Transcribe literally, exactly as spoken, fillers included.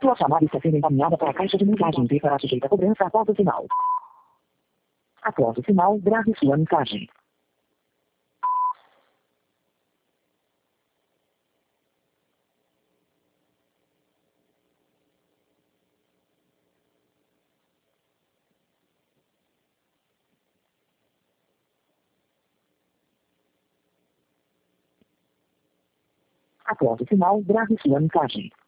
Sua chamada está sendo encaminhada para a caixa de mensagem e será sujeita a cobrança após o sinal. Após o sinal, grave sua mensagem. Após o sinal, grave sua mensagem.